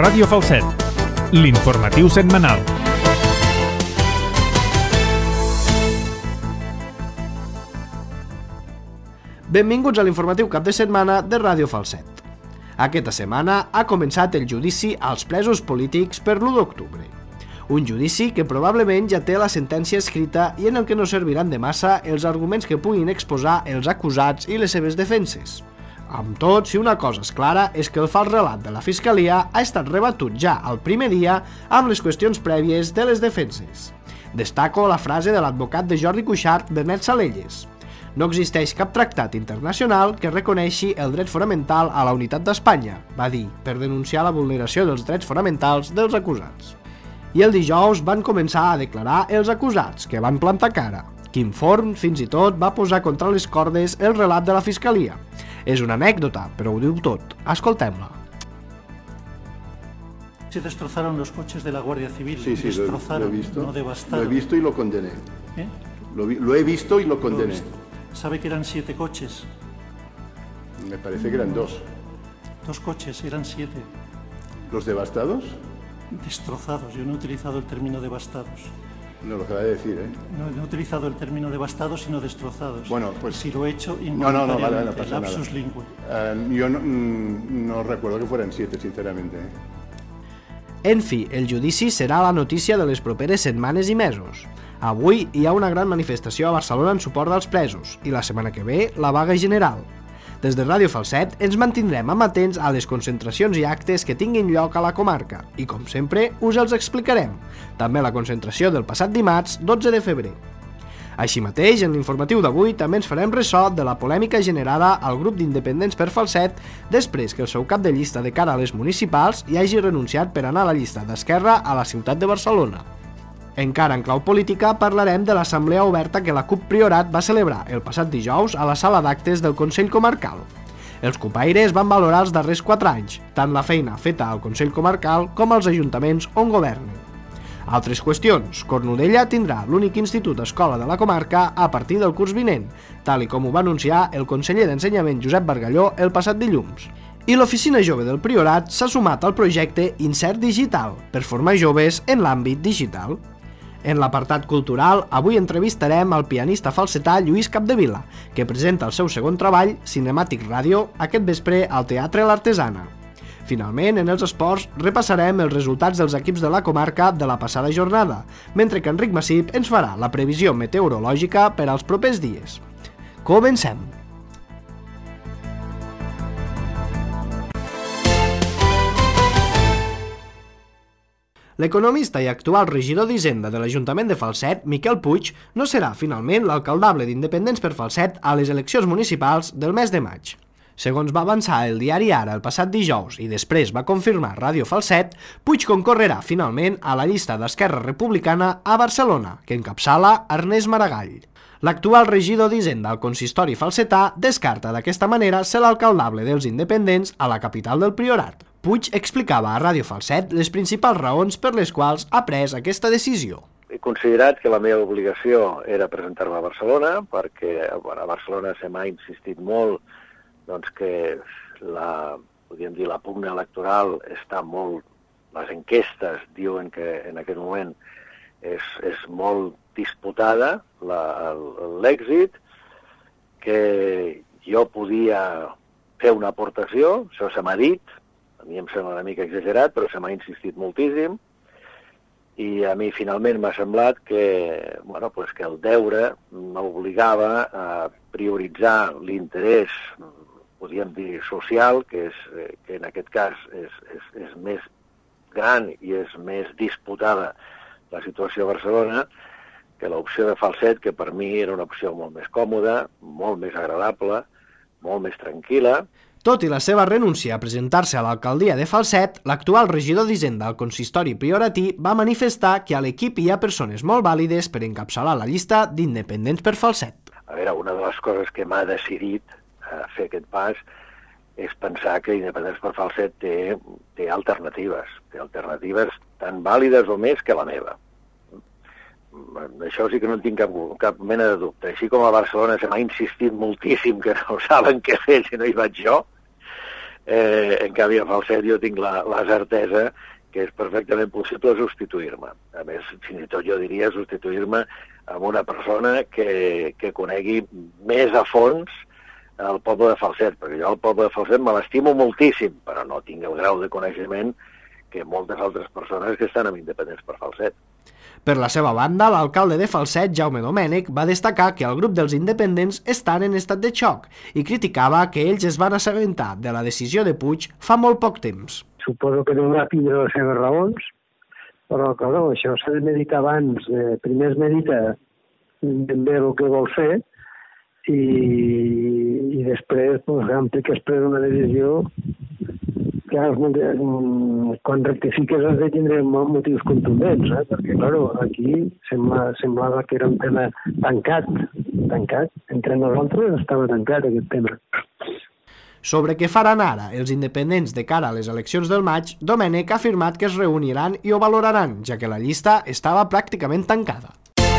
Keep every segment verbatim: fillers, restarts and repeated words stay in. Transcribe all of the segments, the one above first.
Ràdio Falset, l'informatiu setmanal. Benvinguts a l'informatiu cap de setmana de Ràdio Falset. Aquesta setmana ha començat el judici als presos polítics per l'u d'octubre. Un judici que probablement ja té la sentència escrita i en el que no serviran de massa els arguments que puguin exposar els acusats i les seves defenses. Amb tot, si una cosa és clara és que el fals relat de la Fiscalia ha estat rebatut ja al primer dia amb les qüestions prèvies de les defenses. Destaco la frase de l'advocat de Jordi Cuixart, Benet Salelles. No existeix cap tractat internacional que reconeixi el dret fonamental a la unitat d'Espanya, va dir, per denunciar la vulneració dels drets fonamentals dels acusats. I el dijous van començar a declarar els acusats, que van plantar cara. Quim Forn, fins i tot, va posar contra les cordes el relat de la Fiscalia. És una anècdota, però ho diu tot. Escoltem-la. Se destrozaron los coches de la Guardia Civil. Sí, sí, destrozaron, lo he visto. No devastaron. Lo he visto y lo condené. ¿Eh? Lo, vi, lo he visto y lo Lo he condené. visto. ¿Sabe que eran siete coches? Me parece que eran dos. Dos coches, eran siete. ¿Los devastados? Destrozados. Yo no he utilizado el término devastados. No, lo acaba de decir, ¿eh? No, no he utilizado el término devastados, sino destrozados. Bueno, pues... Si lo he hecho, No, no, no, vale, no involuntariamente, pasa lapsus nada. lingüe. Uh, yo no, mm, no recuerdo que fueran siete, sinceramente. ¿eh? En fi, el judici serà la notícia de les properes setmanes i mesos. Avui hi ha una gran manifestació a Barcelona en suport dels presos i la setmana que ve la vaga general. Des de Ràdio Falset ens mantindrem amatents a les concentracions i actes que tinguin lloc a la comarca i, com sempre, us els explicarem. També la concentració del passat dimarts, dotze de febrer. Així mateix, en l'informatiu d'avui també ens farem ressò de la polèmica generada al grup d'independents per Falset després que el seu cap de llista de cara a les municipals hi hagi renunciat per anar a la llista d'Esquerra a la ciutat de Barcelona. Encara en clau política parlarem de l'assemblea oberta que la CUP Priorat va celebrar el passat dijous a la sala d'actes del Consell Comarcal. Els cupaires van valorar els darrers quatre anys, tant la feina feta al Consell Comarcal com als ajuntaments on governen. Altres qüestions. Cornudella tindrà l'únic institut escola de la comarca a partir del curs vinent, tal i com ho va anunciar el conseller d'Ensenyament Josep Bargalló el passat dilluns. I l'Oficina Jove del Priorat s'ha sumat al projecte Insert Digital per formar joves en l'àmbit digital. En l'apartat cultural, avui entrevistarem el pianista falsetà Lluís Capdevila, que presenta el seu segon treball, Cinemàtic Ràdio, aquest vespre al Teatre L'Artesana. Finalment, en els esports, repassarem els resultats dels equips de la comarca de la passada jornada, mentre que Enric Massip ens farà la previsió meteorològica per als propers dies. Comencem! L'economista i actual regidor d'Hisenda de l'Ajuntament de Falset, Miquel Puig, no serà finalment l'alcaldable d'Independents per Falset a les eleccions municipals del mes de maig. Segons va avançar el diari Ara el passat dijous i després va confirmar Ràdio Falset, Puig concorrerà finalment a la llista d'Esquerra Republicana a Barcelona, que encapçala Ernest Maragall. L'actual regidor d'Hisenda al consistori falsetà descarta d'aquesta manera ser l'alcaldable dels independents a la capital del Priorat. Puig explicava a Ràdio Falset les principals raons per les quals ha pres aquesta decisió. He considerat que la meva obligació era presentar-me a Barcelona, perquè bueno, a Barcelona se m'ha insistit molt doncs, que la, podríem dir, la pugna electoral està molt... Les enquestes diuen que en aquest moment és, és molt disputada l'èxit, que jo podia fer una aportació, això se m'ha dit, a mi em sembla una mica exagerat, però se m'ha insistit moltíssim, i a mi finalment m'ha semblat que, bueno, pues que el deure m'obligava a prioritzar l'interès, podríem dir, social, que, és, que en aquest cas és, és, és més gran i és més disputada la situació a Barcelona, que l'opció de Falset, que per mi era una opció molt més còmoda, molt més agradable, molt més tranquil·la. Tot i la seva renúncia a presentar-se a l'alcaldia de Falset, l'actual regidor d'Hisenda al consistori prioratí va manifestar que a l'equip hi ha persones molt vàlides per encapçalar la llista d'independents per Falset. A veure, una de les coses que m'ha decidit a fer aquest pas és pensar que Independents per Falset té, té alternatives, té alternatives tan vàlides o més que la meva. Això sí que no en tinc cap, cap mena de dubte. Així com a Barcelona se m'ha insistit moltíssim que no saben què fer si no hi vaig jo, Eh, en canvi, a Falset jo tinc la, la certesa que és perfectament possible substituir-me. A més, fins i tot jo diria substituir-me amb una persona que, que conegui més a fons el poble de Falset, perquè jo el poble de Falset me l'estimo moltíssim, però no tinc el grau de coneixement que moltes altres persones que estan amb Independents per Falset. Per la seva banda, l'alcalde de Falset, Jaume Domènech, va destacar que el grup dels independents estan en estat de xoc i criticava que ells es van assabentar de la decisió de Puig fa molt poc temps. Suposo que deurà tindre les seves raons, però clar, això s'ha de meditar abans. Eh, primer es medita ben bé el que vol fer i, i després, doncs, ampli que es pren una decisió. Clar, quan rectifiques has de tindre motius contundents, eh? Perquè, clar, aquí sembla, semblava que era un tema tancat, tancat. Entre nosaltres estava tancat aquest tema. Sobre què faran ara els independents de cara a les eleccions del maig, Domènech ha afirmat que es reuniran i ho valoraran, ja que la llista estava pràcticament tancada.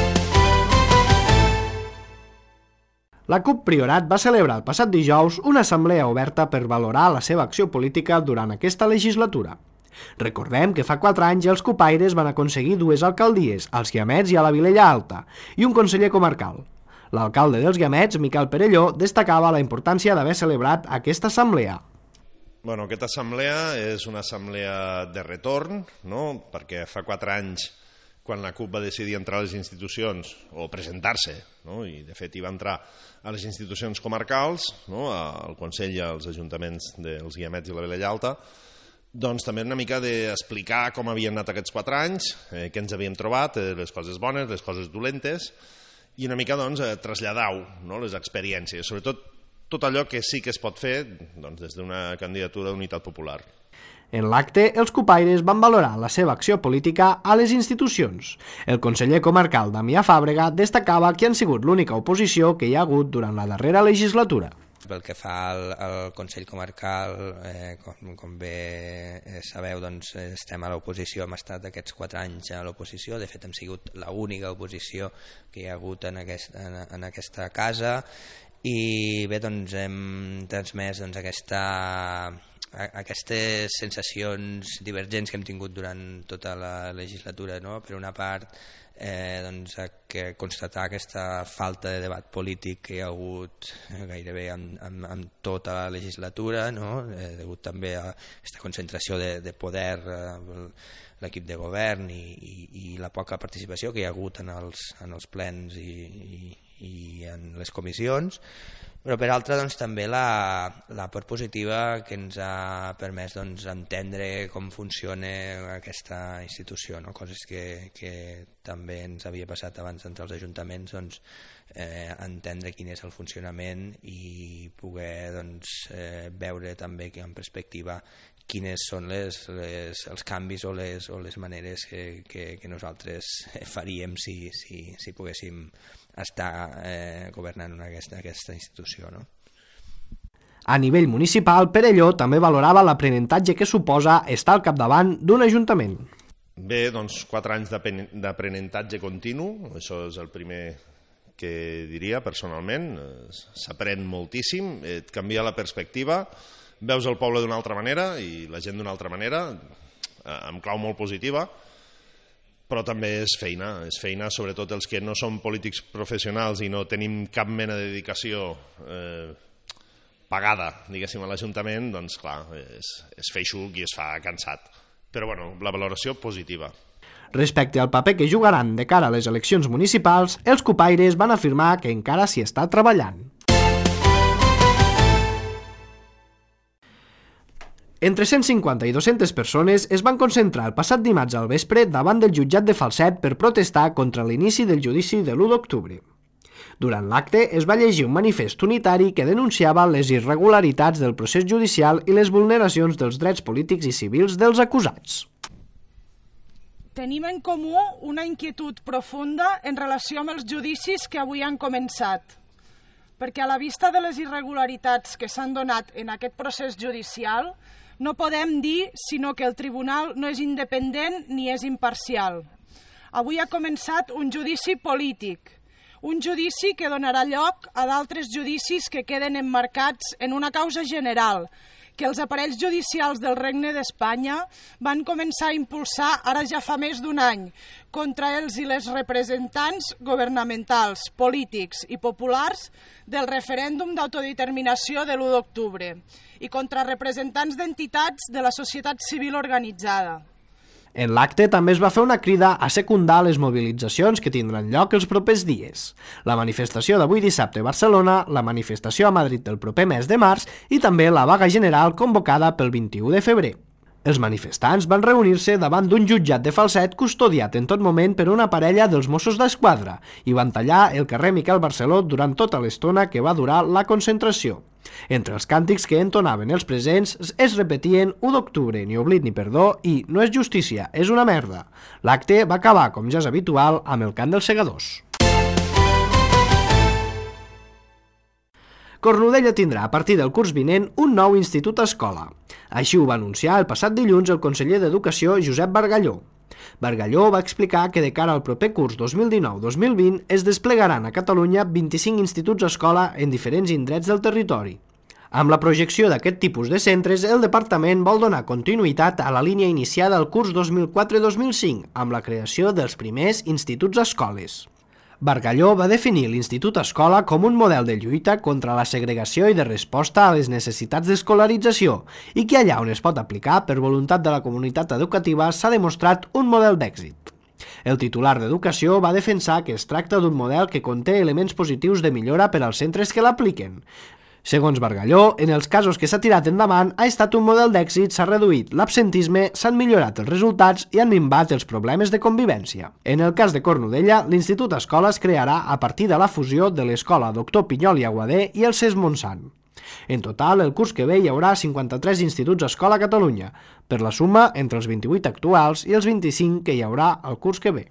La CUP Priorat va celebrar el passat dijous una assemblea oberta per valorar la seva acció política durant aquesta legislatura. Recordem que fa quatre anys els cupaires van aconseguir dues alcaldies, als Guiamets i a la Vilella Alta, i un conseller comarcal. L'alcalde dels Guiamets, Miquel Perelló, destacava la importància d'haver celebrat aquesta assemblea. Bueno, aquesta assemblea és una assemblea de retorn, no? Perquè fa quatre anys, quan la CUP va decidir entrar a les institucions, o presentar-se, no? I de fet hi va entrar a les institucions comarcals, no? Al Consell i als ajuntaments dels Guiamets i la Vilella Alta, doncs també una mica d'explicar com havien anat aquests quatre anys, eh, què ens havíem trobat, eh, les coses bones, les coses dolentes, i una mica doncs, eh, traslladar-ho, no? Les experiències, sobretot tot allò que sí que es pot fer doncs, des d'una candidatura d'unitat popular. En l'acte, els cupaires van valorar la seva acció política a les institucions. El conseller comarcal Damià Fàbrega destacava que han sigut l'única oposició que hi ha hagut durant la darrera legislatura. Pel que fa al, al Consell Comarcal, eh, com, com bé eh, sabeu, doncs, estem a l'oposició, hem estat aquests quatre anys a l'oposició, de fet hem sigut l'única oposició que hi ha hagut en, aquest, en, en aquesta casa, i bé, doncs, hem transmès doncs, aquesta, aquestes sensacions divergents que hem tingut durant tota la legislatura, no? Per una part, Eh, doncs, que constatar aquesta falta de debat polític que hi ha hagut gairebé amb, amb, amb tota la legislatura, no? eh, degut també a aquesta concentració de, de poder eh, l'equip de govern i, i, i la poca participació que hi ha hagut en els, en els plens i, i, i en les comissions. Però per altra, doncs, també la, la part positiva que ens ha permès doncs, entendre com funciona aquesta institució, no? Coses que, que també ens havia passat abans d'entrar als ajuntaments, doncs, eh, entendre quin és el funcionament i poder doncs, eh, veure també que en perspectiva quines són les, les, els canvis o les, o les maneres que, que, que nosaltres faríem si, si, si poguéssim estar eh, governant aquesta, aquesta institució, no? A nivell municipal, Perelló també valorava l'aprenentatge que suposa estar al capdavant d'un ajuntament. Bé, doncs quatre anys d'aprenentatge continu, això és el primer que diria personalment, s'aprèn moltíssim, et canvia la perspectiva, veus el poble d'una altra manera i la gent d'una altra manera, amb clau molt positiva, però també és feina, és feina sobretot els que no som polítics professionals i no tenim cap mena de dedicació eh, pagada, diguéssim, a l'Ajuntament, doncs clar, és, és feixuc i es fa cansat. Però bueno, la valoració positiva. Respecte al paper que jugaran de cara a les eleccions municipals, els cupaires van afirmar que encara s'hi està treballant. Entre cent cinquanta i dues-centes persones es van concentrar el passat dimarts al vespre davant del jutjat de Falset per protestar contra l'inici del judici de l'u d'octubre. Durant l'acte es va llegir un manifest unitari que denunciava les irregularitats del procés judicial i les vulneracions dels drets polítics i civils dels acusats. Tenim en comú una inquietud profunda en relació amb els judicis que avui han començat, perquè a la vista de les irregularitats que s'han donat en aquest procés judicial, no podem dir sinó que el tribunal no és independent ni és imparcial. Avui ha començat un judici polític, un judici que donarà lloc a d'altres judicis que queden emmarcats en una causa general, que els aparells judicials del Regne d'Espanya van començar a impulsar ara ja fa més d'un any contra els i les representants governamentals, polítics i populars del referèndum d'autodeterminació de l'u d'octubre i contra representants d'entitats de la societat civil organitzada. En l'acte també es va fer una crida a secundar les mobilitzacions que tindran lloc els propers dies. La manifestació d'avui dissabte a Barcelona, la manifestació a Madrid del proper mes de març i també la vaga general convocada pel vint-i-u de febrer. Els manifestants van reunir-se davant d'un jutjat de Falset custodiat en tot moment per una parella dels Mossos d'Esquadra i van tallar el carrer Miquel Barceló durant tota l'estona que va durar la concentració. Entre els càntics que entonaven els presents es repetien u d'octubre, ni oblit ni perdó i no és justícia, és una merda. L'acte va acabar, com ja és habitual, amb el cant dels segadors. Cornudella tindrà a partir del curs vinent un nou institut-escola. Així ho va anunciar el passat dilluns el conseller d'Educació Josep Bargalló. Bargalló va explicar que de cara al proper curs dos mil dinou dos mil vint es desplegaran a Catalunya vint-i-cinc instituts-escola en diferents indrets del territori. Amb la projecció d'aquest tipus de centres, el departament vol donar continuïtat a la línia iniciada al curs dos mil quatre dos mil cinc, amb la creació dels primers instituts-escoles. Bargalló va definir l'Institut-Escola com un model de lluita contra la segregació i de resposta a les necessitats d'escolarització i que allà on es pot aplicar per voluntat de la comunitat educativa s'ha demostrat un model d'èxit. El titular d'Educació va defensar que es tracta d'un model que conté elements positius de millora per als centres que l'apliquen. Segons Bargalló, en els casos que s'ha tirat endavant ha estat un model d'èxit, s'ha reduït l'absentisme, s'han millorat els resultats i han minvat els problemes de convivència. En el cas de Cornudella, l'Institut Escola es crearà a partir de la fusió de l'Escola Doctor Pinyol i Aguadé i el C E S Montsant. En total, el curs que ve hi haurà cinquanta-tres instituts escola a Catalunya, per la suma entre els vint-i-vuit actuals i els vint-i-cinc que hi haurà el curs que ve.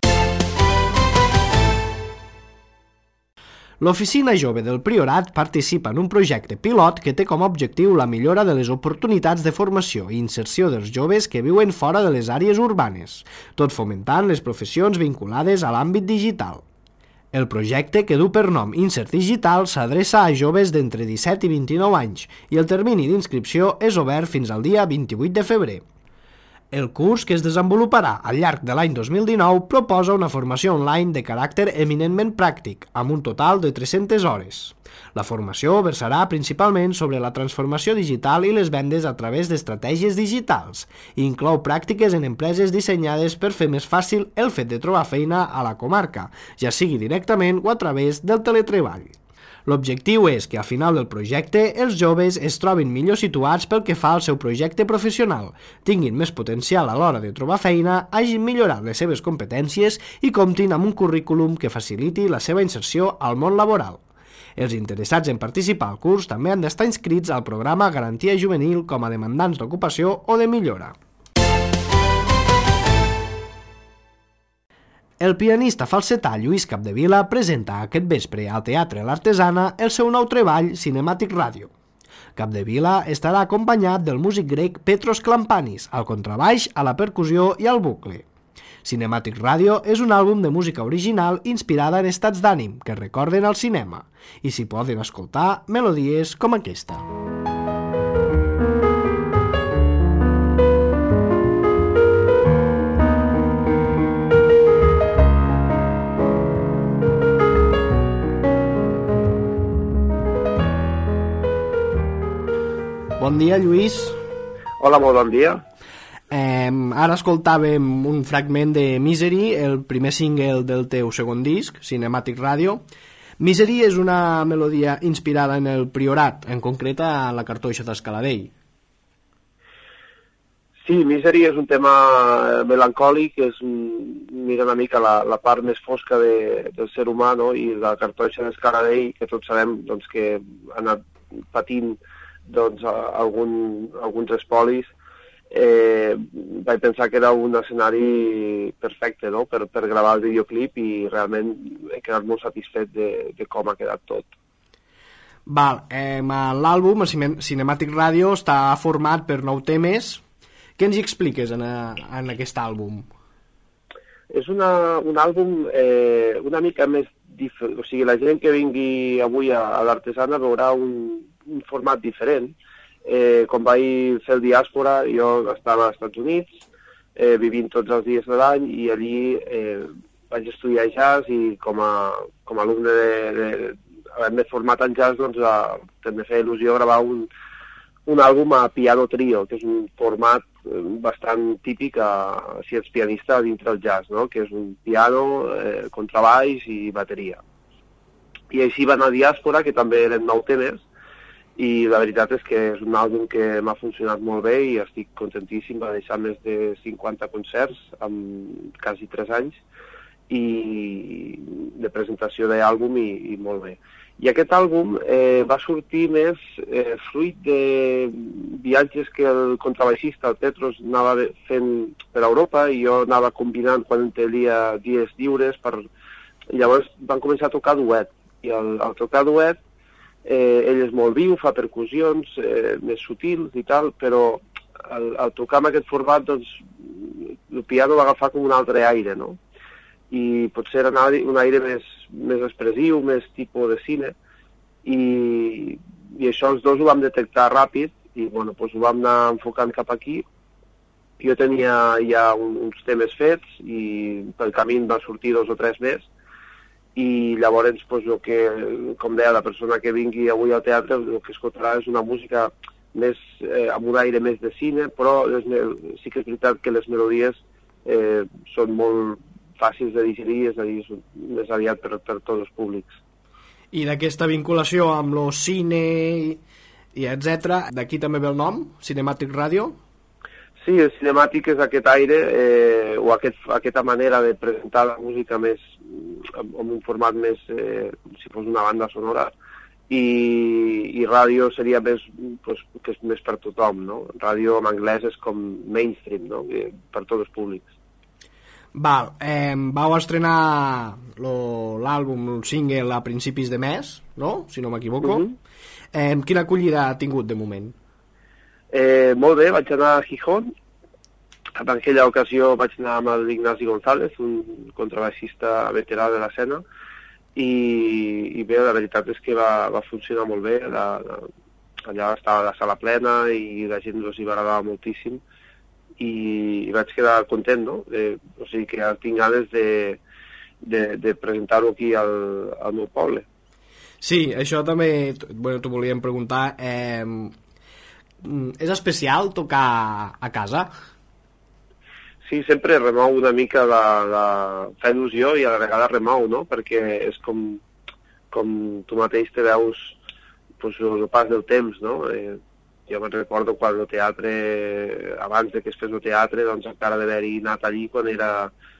L'Oficina Jove del Priorat participa en un projecte pilot que té com a objectiu la millora de les oportunitats de formació i inserció dels joves que viuen fora de les àrees urbanes, tot fomentant les professions vinculades a l'àmbit digital. El projecte, que du per nom Insert Digital, s'adreça a joves d'entre disset i vint-i-nou anys i el termini d'inscripció és obert fins al dia vint-i-vuit de febrer. El curs, que es desenvoluparà al llarg de l'any dos mil dinou, proposa una formació online de caràcter eminentment pràctic, amb un total de tres-centes hores. La formació versarà principalment sobre la transformació digital i les vendes a través d'estratègies digitals i inclou pràctiques en empreses dissenyades per fer més fàcil el fet de trobar feina a la comarca, ja sigui directament o a través del teletreball. L'objectiu és que, al final del projecte, els joves es trobin millor situats pel que fa al seu projecte professional, tinguin més potencial a l'hora de trobar feina, hagin millorat les seves competències i comptin amb un currículum que faciliti la seva inserció al món laboral. Els interessats en participar al curs també han d'estar inscrits al programa Garantia Juvenil com a demandants d'ocupació o de millora. El pianista falsetà Lluís Capdevila presenta aquest vespre al Teatre l'Artesana el seu nou treball Cinemàtic Radio. Capdevila estarà acompanyat del músic grec Petros Klampanis, al contrabaix, a la percussió i al bucle. Cinemàtic Radio és un àlbum de música original inspirada en estats d'ànim que recorden al cinema, i s'hi poden escoltar melodies com aquesta. Bon dia, Lluís. Hola, molt bon dia. Eh, ara escoltàvem un fragment de Misery, el primer single del teu segon disc, Cinemàtic Radio. Misery és una melodia inspirada en el Priorat, en concret a la cartoixa d'Escaladell. Sí, Misery és un tema melancòlic, és mira una mica la, la part més fosca de, del ser humà, no? I la cartoixa d'Escaladell, que tots sabem doncs, que ha anat patint doncs, algun, alguns espolis, eh, vaig pensar que era un escenari perfecte, no? per, per gravar el videoclip, i realment he quedat molt satisfet de, de com ha quedat tot. Val, eh, l'àlbum, Cinemàtic Radio, està format per nou temes. Què ens hi expliques en, a, en aquest àlbum? És una, un àlbum eh, una mica més diferent, o sigui, la gent que vingui avui a, a l'Artesana veurà un, un format diferent. eh, quan vaig fer el diàspora, jo estava als Estats Units, eh, vivint tots els dies de l'any, i allí eh, vaig estudiar jazz, i com a, com a alumne de, de, havent-me format en jazz, doncs a, també feia il·lusió gravar un, un àlbum a piano trio, que és un format bastant típic a, si ets pianista dintre el jazz, no? Que és un piano, eh, contrabaix i bateria. I així va anar a Diàspora, que també eren nou temes, i la veritat és que és un àlbum que m'ha funcionat molt bé i estic contentíssim. Va deixar més de cinquanta concerts en quasi tres anys i de presentació d'àlbum i, i molt bé. I aquest àlbum eh, va sortir més eh, fruit de viatges que el contrabaixista, el Petros, anava fent per Europa, i jo anava combinant quan tenia dies lliures. Per... Llavors van començar a tocar duet, i al, al tocar duet eh, ell és molt viu, fa percussions eh, més sutils i tal, però al, al tocar amb aquest format, doncs, el piano va agafar com un altre aire, no? I potser era un aire més, més expressiu, més tipus de cine, i, i això els dos ho vam detectar ràpid, i bueno, doncs ho vam anar enfocant cap aquí. Jo tenia ja un, uns temes fets, i pel camí va sortir dos o tres més, i llavors, doncs, el que, com deia, la persona que vingui avui al teatre, el que escoltarà és una música més, eh, amb un aire més de cine, però les, sí que és veritat que les melodies eh, són molt fàcils de digerir, és a dir, més aviat per, per tots els públics. I d'aquesta vinculació amb el cine i, i etcètera, d'aquí també ve el nom, Cinematic Radio? Sí, el Cinematic és aquest aire, eh, o aquest, aquesta manera de presentar la música més, amb, amb un format més, eh, si fos una banda sonora, i, i ràdio seria més, pues, que és més per tothom, no? Ràdio en anglès és com mainstream, no? Per tots els públics. Val, eh, vau estrenar l'àlbum, el single a principis de mes, no? Si no m'equivoco. Uh-huh. eh, quina acollida ha tingut de moment? Eh, molt bé, vaig anar a Gijón. En aquella ocasió vaig anar amb l'Ignasi González, un contrabaixista veterà de l'escena, i, i bé, la veritat és que va, va funcionar molt bé. La, la, allà estava la sala plena i la gent els hi va agradar moltíssim, i, i vaig quedar content, no? Eh, o sigui que tinc ganes de, de, de presentar-ho aquí al, al meu poble. Sí, això també, bueno, t'ho volíem preguntar. Eh, és especial tocar a casa? Sí, sempre remou una mica la, la... fa il·lusió i a la vegada remou, no? Perquè és com, com tu mateix te veus pues, el pas del temps, no? Eh, jo me'n recordo quan el teatre, abans de que es fes el teatre, doncs encara d'haver-hi anat allí quan era...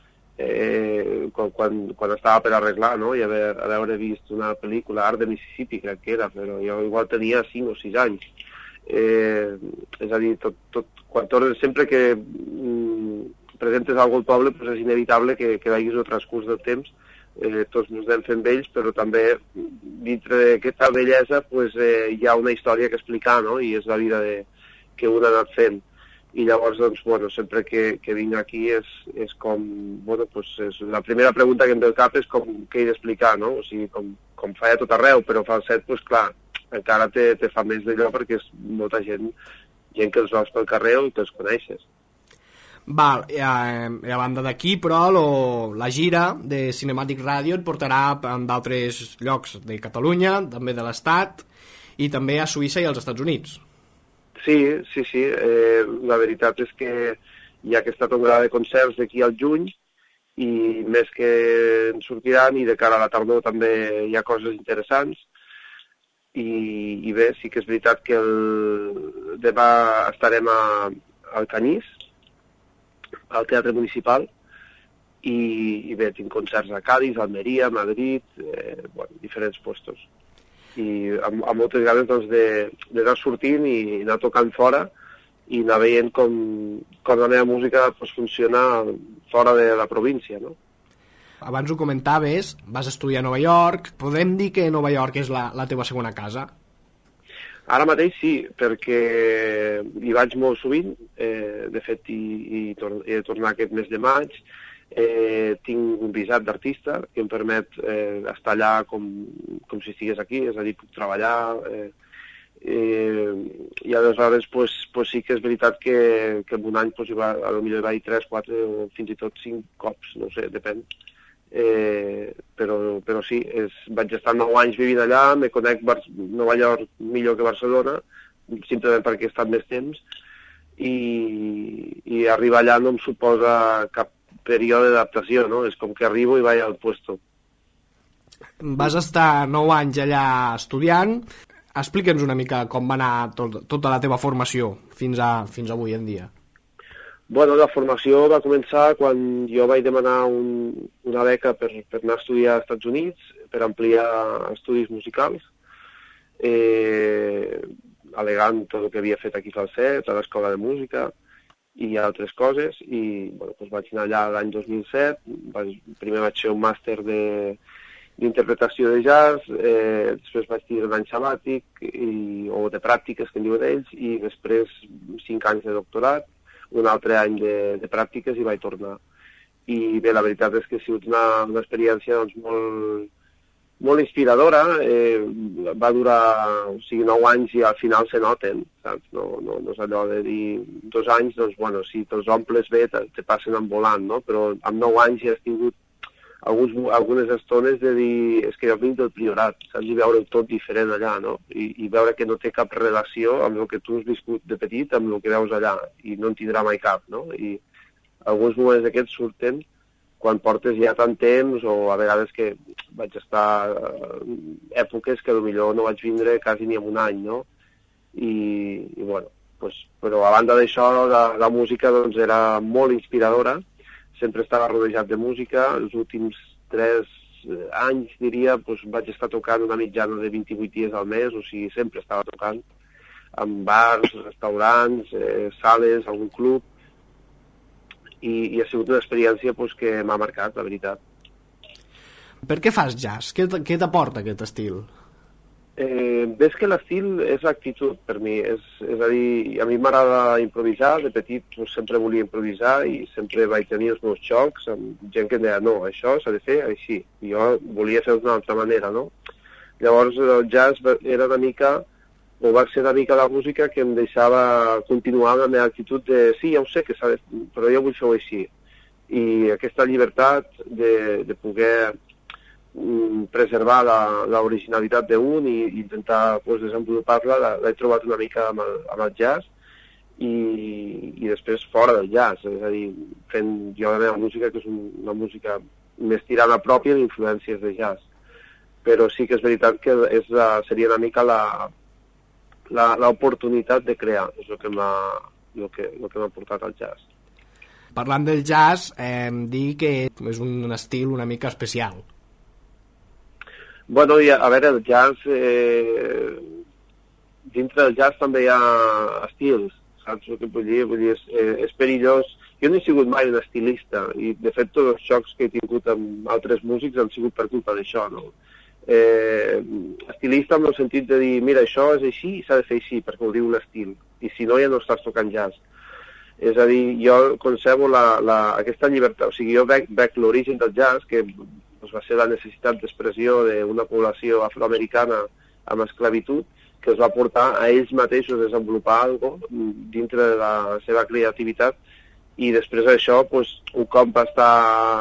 Eh, quan, quan, quan estava per arreglar, no? I haver, haver vist una pel·lícula, Art de Mississippi, crec que era, però jo igual tenia cinc o sis anys. Eh, és a dir, tot, tot, quan tornes, sempre que mm, presentes alguna al poble, pues és inevitable que, que veguis el transcurs del temps. Eh, tots ens anem fent vells, però també dintre d'aquesta bellesa pues, eh, hi ha una història que explicar, no? I és la vida de, que un ha anat fent. I llavors, doncs, bueno, sempre que, que vinc aquí és, és com, bueno, pues és, la primera pregunta que em ve al cap és com què he d'explicar, no? O sigui, com, com fa a tot arreu, però Falset, pues clar, encara te, te fa més d'allò perquè és molta gent, gent que els veus pel carrer i que els coneixes. Val, i a, a banda d'aquí, però lo, la gira de Cinematic Radio et portarà en d'altres llocs de Catalunya, també de l'Estat, i també a Suïssa i als Estats Units. Sí, sí, sí. Eh, la veritat és que hi ha aquesta tongada de concerts d'aquí al juny, i més que en sortiran, i de cara a la tardor també hi ha coses interessants. I, i bé, sí que és veritat que el, demà estarem a, al Canyís, al Teatre Municipal, i, i bé, tinc concerts a Cádiz, Almeria, Madrid, eh, bueno, diferents puestos. I amb, amb moltes ganes doncs, d'anar sortint i anar tocant fora i anar veient com, com la meva música pues, funciona fora de la província, no? Abans ho comentaves, vas estudiar a Nova York. Podem dir que Nova York és la, la teva segona casa? Ara mateix sí, perquè hi vaig molt sovint. Eh, de fet, hi, hi tor he de tornar aquest mes de maig. Eh, tinc un visat d'artista que em permet eh, estar allà com, com si estigués aquí, és a dir, puc treballar. Eh, eh, i aleshores pues, pues sí que és veritat que, que en un any pues, hi va, a lo millor hi va tres, quatre o fins i tot cinc cops, no sé, depèn. Eh, però, però sí, és, vaig estar nou anys vivint allà, me conec Bar Nova York millor que Barcelona, simplement perquè he estat més temps, i, i arribar allà no em suposa cap període d'adaptació, no? És com que arribo i vaig al puesto. Vas estar nou anys allà estudiant. Explica'ns una mica com va anar tot, tota la teva formació fins, a, fins avui en dia. Bueno, la formació va començar quan jo vaig demanar un, una beca per, per anar a estudiar als Estats Units, per ampliar estudis musicals, eh, alegant tot el que havia fet aquí a Falset, a l'Escola de Música i altres coses, i bueno, doncs vaig anar allà l'any dos mil set, vaig, primer vaig fer un màster de d'interpretació de jazz, eh, després vaig tenir un any sabàtic, i, o de pràctiques, que en diuen ells, i després cinc anys de doctorat, un altre any de, de pràctiques i vaig tornar. I bé, la veritat és que ha sigut una, una experiència doncs, molt, molt inspiradora, eh, va durar o sigui, nou anys i al final se noten, saps? No, no, no és allò de dir dos anys, doncs, bueno, si te'ls omples bé, te, te passen en volant, no? Però amb nou anys ja has tingut alguns, algunes estones de dir és que jo vinc del Priorat, saps? I veure tot diferent allà, no? I, i veure que no té cap relació amb el que tu has viscut de petit, amb el que veus allà, i no en tindrà mai cap, no? I alguns moments d'aquests surten quan portes ja tant temps, o a vegades que vaig estar eh, èpoques que potser no vaig vindre quasi ni en un any, no? I, i bueno, pues, però a banda d'això, la, la música doncs, era molt inspiradora, sempre estava rodejat de música. Els últims tres anys, diria, doncs vaig estar tocant una mitjana de vint-i-vuit dies al mes, o sigui, sempre estava tocant en bars, restaurants, eh, sales, algun club, i, i ha sigut una experiència doncs, que m'ha marcat, la veritat. Per què fas jazz? Què, què t'aporta aquest estil? Eh, ves que l'estil és l'actitud per mi, és, és a dir, a mi m'agrada improvisar, de petit doncs, sempre volia improvisar i sempre vaig tenir els meus xocs amb gent que em deia no, això s'ha de fer així, i jo volia fer d'una altra manera, no? Llavors el jazz era una mica, o va ser una mica la música que em deixava continuar amb la meva actitud de sí, ja ho sé que s'ha de fer, però jo vull fer-ho així, i aquesta llibertat de, de poder preservar l'originalitat d'un i intentar pues, desenvolupar-la, l'he trobat una mica amb el, amb el jazz i, i després fora del jazz, és a dir, fent jo la meva música, que és una música més tirada pròpia d'influències de jazz. Però sí que és veritat que és la, seria una mica l'oportunitat de crear, és el que m'ha el que, el que m'ha portat al jazz. Parlant del jazz, eh, dir que és un estil una mica especial. Bueno, i a, a veure, el jazz, eh, dintre del jazz també hi ha estils, saps el que vull dir? Vull dir, és, eh, és perillós. Jo no he sigut mai un estilista, i de fet tots els xocs que he tingut amb altres músics han sigut per culpa d'això, no? Eh, estilista en el sentit de dir, mira, això és així i s'ha de fer així, perquè ho diu un estil, i si no ja no estàs tocant jazz. És a dir, jo concebo la, la, aquesta llibertat, o sigui, jo veig, veig l'origen del jazz, que doncs, va ser la necessitat d'expressió d'una població afroamericana amb esclavitud, que els va portar a ells mateixos a desenvolupar alguna cosa dintre de la seva creativitat, i després d'això, doncs, un cop va estar,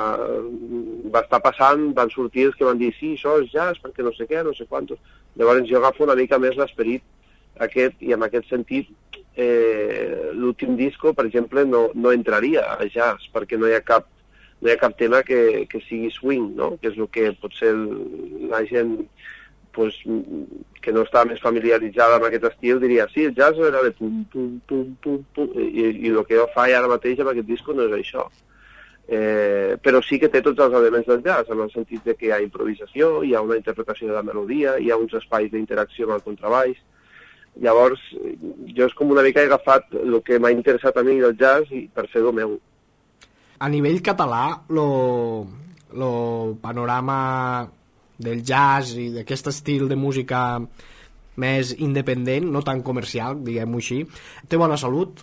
va estar passant, van sortir els que van dir sí, això és jazz, perquè no sé què, no sé quantos. Llavors jo agafo una mica més l'esperit aquest, i en aquest sentit eh, l'últim disco, per exemple, no, no entraria a jazz, perquè no hi ha cap no hi ha cap tema que, que sigui swing, no? Que és el que potser la gent pues, que no està més familiaritzada amb aquest estil diria, sí, el jazz era de pum, pum, pum, pum, pum, i, i el que jo faig ara mateix amb aquest disco no és això. Eh, però sí que té tots els elements del jazz, en el sentit de que hi ha improvisació, hi ha una interpretació de la melodia, hi ha uns espais d'interacció amb el contrabaix. Llavors, jo és com una mica he agafat el que m'ha interessat a mi del jazz i per fer-ho meu. A nivell català, lo, lo panorama del jazz i d'aquest estil de música més independent, no tan comercial, diguem-ho així, té bona salut?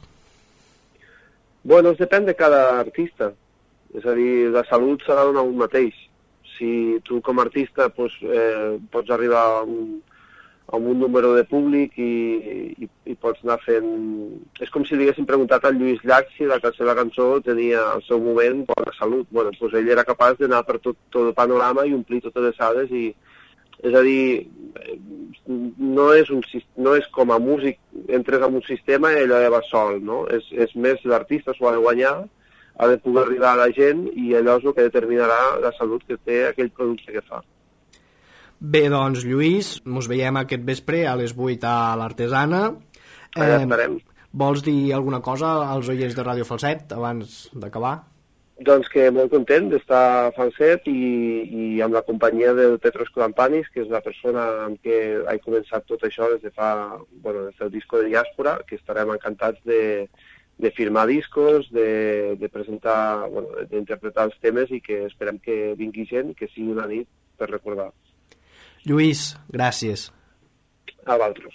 Bueno, depèn de cada artista. És a dir, la salut serà d'un mateix. Si tu com a artista pues, eh, pots arribar a un, amb un número de públic i, i, i pots anar fent... És com si li haguessin preguntat al Lluís Llach si la seva cançó tenia al seu moment bona salut. Bueno, doncs ell era capaç d'anar per tot, tot el panorama i omplir totes les sales i... És a dir, no és, un, no és com a músic, entres en un sistema i allò ja va sol, no? És, és més l'artista s'ho ha de guanyar, ha de poder arribar a la gent i allò és el que determinarà la salut que té aquell producte que fa. Bé, doncs, Lluís, ens veiem aquest vespre a les vuit a l'Artesana. Allà estarem. Vols dir alguna cosa als oients de Ràdio Falset abans d'acabar? Doncs que molt content d'estar a Falset i, i amb la companyia del Petros Clampanis, que és la persona amb què he començat tot això des de fa, bueno, des del disco de Diàspora, que estarem encantats de, de firmar discos, de, de presentar, bueno, d'interpretar els temes i que esperem que vingui gent i que sigui una nit per recordar. Lluís, gràcies. A vosaltres.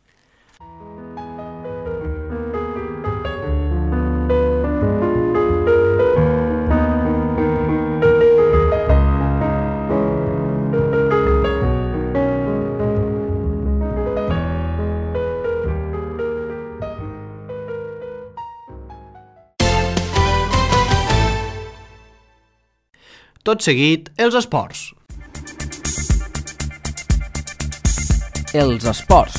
Tot seguit, els esports. Els esports.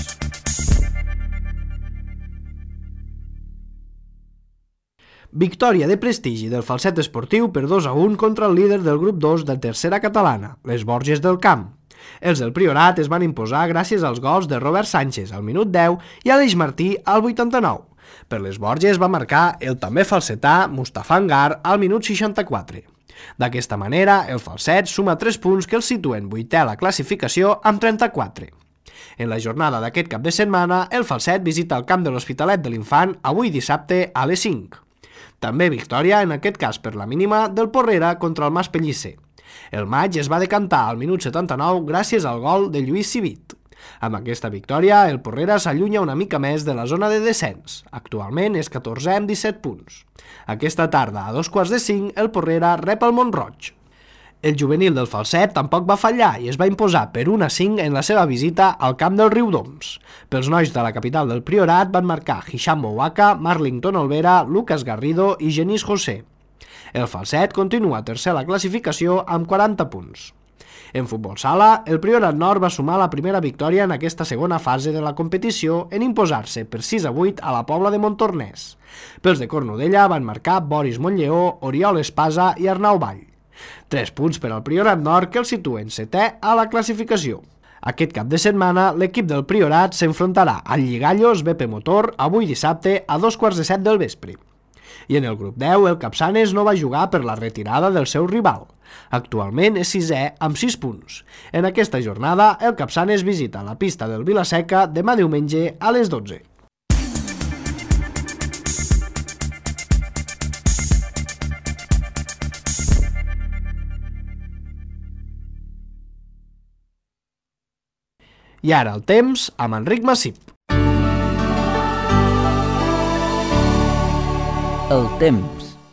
Victòria de prestigi del Falset Esportiu per dos a un contra el líder del grup dos de tercera catalana, les Borges del Camp. Els del Priorat es van imposar gràcies als gols de Robert Sánchez al minut deu i Aleix Martí al vuitanta-nou. Per les Borges va marcar el també falsetà Mustafa Angar al minut seixanta-quatre. D'aquesta manera, el Falset suma tres punts que el situen vuitè a la classificació amb trenta-quatre. En la jornada d'aquest cap de setmana, el Falset visita el camp de l'Hospitalet de l'Infant avui dissabte a les cinc. També victòria, en aquest cas per la mínima, del Porrera contra el Mas Pellicer. El maig es va decantar al minut setanta-nou gràcies al gol de Lluís Civit. Amb aquesta victòria, el Porrera s'allunya una mica més de la zona de descens. Actualment és catorzè amb disset punts. Aquesta tarda, a dos quarts de cinc, el Porrera rep el Mont-roig. El juvenil del Falset tampoc va fallar i es va imposar per un a cinc en la seva visita al camp del Riudoms. Pels nois de la capital del Priorat van marcar Hisham Bouaka, Marlington Olvera, Lucas Garrido i Genís José. El Falset continua tercer a la classificació amb quaranta punts. En futbol sala, el Priorat Nord va sumar la primera victòria en aquesta segona fase de la competició en imposar-se per sis a vuit a la Pobla de Montornès. Pels de Cornudella van marcar Boris Montlleó, Oriol Espasa i Arnau Vall. Tres punts per al Priorat Nord que el situen setè a la classificació. Aquest cap de setmana, l'equip del Priorat s'enfrontarà al Lligallos B P Motor avui dissabte a dos quarts de set del vespre. I en el grup deu, el Capçanes no va jugar per la retirada del seu rival. Actualment és sisè amb sis punts. En aquesta jornada, el Capçanes visita la pista del Vilaseca demà diumenge a les dotze. I ara el temps amb Enric Massip. El temps.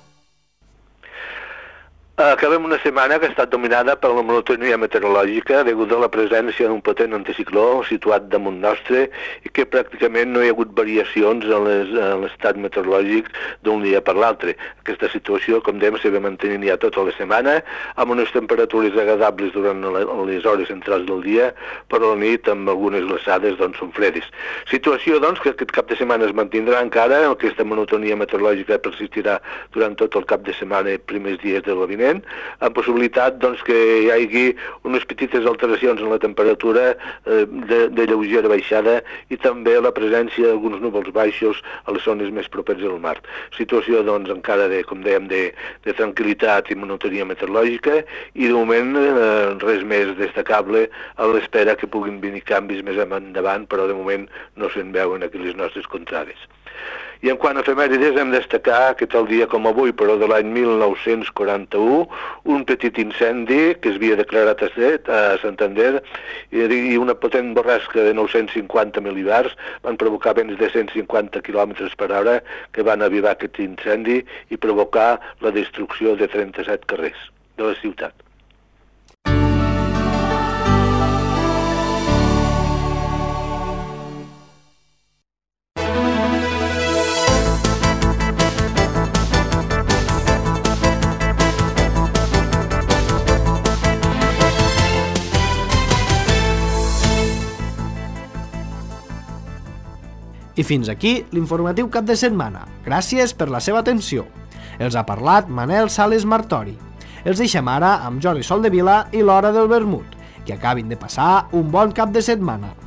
Acabem una setmana que ha estat dominada per la monotonia meteorològica degut a la presència d'un potent anticicló situat damunt nostre i que pràcticament no hi ha hagut variacions en l'estat meteorològic d'un dia per l'altre. Aquesta situació, com dèiem, s'ha de mantenir ja tota la setmana amb unes temperatures agradables durant les hores centrals del dia, però a la nit amb algunes glaçades doncs, són fredes. Situació doncs, que aquest cap de setmana es mantindrà encara, aquesta monotonia meteorològica persistirà durant tot el cap de setmana i primers dies de la vinent, amb possibilitat doncs, que hi hagi unes petites alteracions en la temperatura eh, de, de lleugera baixada i també la presència d'alguns núvols baixos a les zones més properes al mar. Situació doncs, encara de, com dèiem, de, de tranquil·litat i monotonia meteorològica i de moment eh, res més destacable a l'espera que puguin venir canvis més endavant, però de moment no se'n veuen aquí les nostres contrades. I en quant a efemèrides hem de destacar que tal dia com avui, però de l'any mil nou-cents quaranta-u, un petit incendi que es havia declarat a Set, a Santander, i una potent borrasca de nou-cents cinquanta mil·libars van provocar vents de cent cinquanta quilòmetres per hora que van avivar aquest incendi i provocar la destrucció de trenta-set carrers de la ciutat. I fins aquí l'informatiu cap de setmana. Gràcies per la seva atenció. Els ha parlat Manel Sales Martori. Els deixem ara amb Jordi Soldevila i l'Hora del Vermut. Que acabin de passar un bon cap de setmana.